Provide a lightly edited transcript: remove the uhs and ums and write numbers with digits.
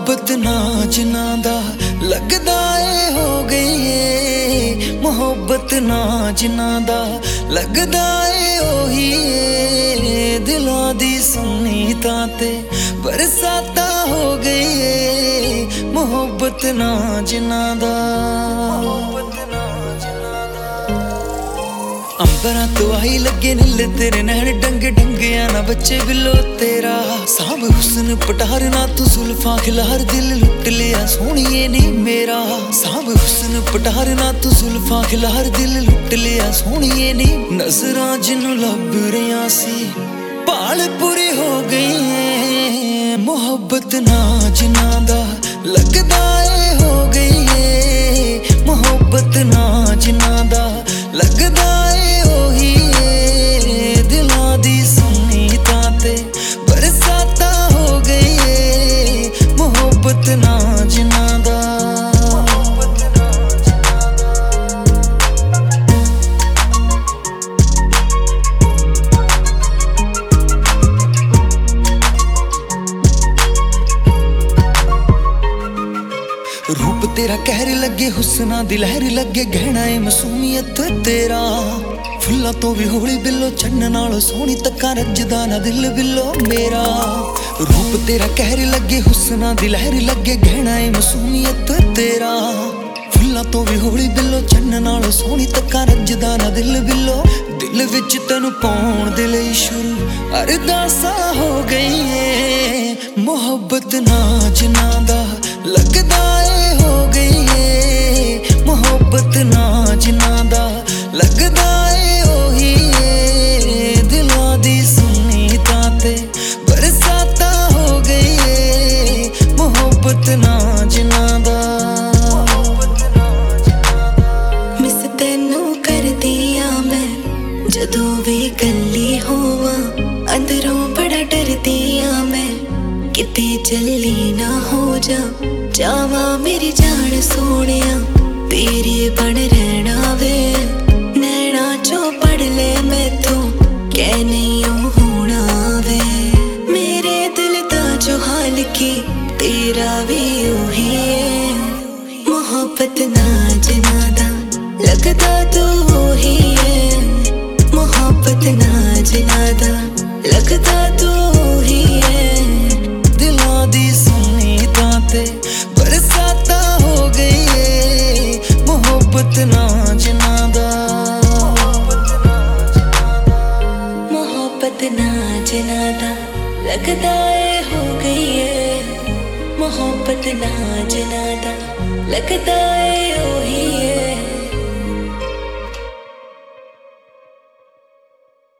मोहब्बत ना जिन्ना दा लगदा ए हो गई है। मोहब्बत ना जिन्ना दा लगदा ए ओही है। दिलां दी सुनी तां ते बरसाता हो गई है। मोहब्बत ना जिन्ना दा अंबरां तो आई लगे नीले तेरे नैन डंगे डंगिया ना बच्चे बिलो तेरा साब हुस्न पटार ना तू जुल्फां खिलार दिल लुट लिया सोहणिए नी मेरा साब हुस्न पटार ना तू जुल्फां खिलार दिल लुट लिया सोहणिए नी नजरां जिन्नू लभ रहियां सी भाल पूरी हो गई है। मोहब्बत ना जिन्ना दा लगदा ए हो गई है। मोहब्बत ना जिन्ना दा लगदा ए ओही है। दिलां दी सुनी तां ते बरसाता हो गई है। मोहब्बत ना जिन्ना दा रूप तेरा कहर लगे हुस्ना दी लहर लगे गहना है मासूमियत तेरा फुल्लां तो भी होली बिल्लो चन्न नालों सोहनी तक्का रजदा ना दिल बिल्लो मेरा रूप तेरा कहर लगे हुस्ना दी लहर लगे गहना है मासूमियत तेरा फुल्लां तो भी होली बिल्लो चन्न नालों सोहनी तक्का रजदा ना दिल बिल्लो दिल विच तैनू पाउण दे लई शुरू अरदासा हो गई है। मोहब्बत ना जिन्ना दा लगदा ए हो गई है। मोहब्बत ना जिन्ना दा लगदा ए ओही है। दिलां दी सुनी तां ते बरसाता हो गई है। मोहब्बत ना जिन्ना दा मिस तैनू करदी आ मैं जदों वी कल्ली होवां अंदरों बड़ा डरदी आ मैं किते चली ना हो जा जावा मेरी जान सोहणिया तेरे बन रहना वे नैना चो पढ़ ले मैथों कै नहीं होना वे मेरे दिल दा जो हाल की तेरा भी ओही है। मोहब्बत ना जिन्ना दा लगदा तू ओही है। मोहब्बत ना जिन्ना दा लगदा तू ओही है। दिलां दी सुनी तां ते बरसाता हो गई है। मोहब्बत ना जिन्ना दा मोहब्बत ना जिन्ना दा लगदा ए हो गई है। मोहब्बत ना जिन्ना दा लगदा ए ओही